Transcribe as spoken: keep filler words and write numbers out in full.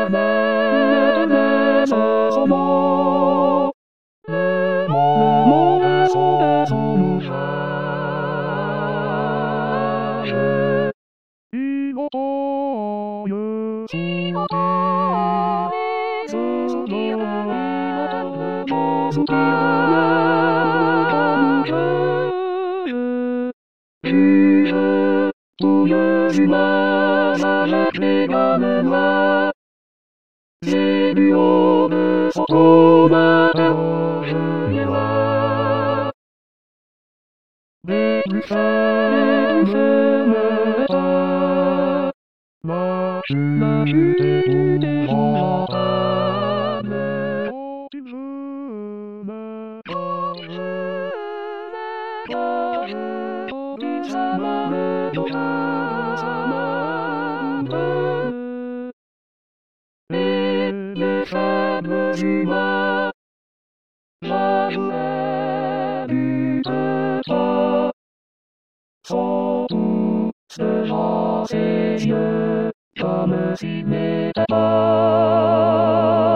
めてねそその夢もでそでそむさ仕事ゆ仕事すぎる好きなという島さえ手がめは自分をぶそこまでをすには別されずめたましなしていてそうだねを沈めた神様へと神様へえめさぶ島さずれるとそうせさせゆかもしめた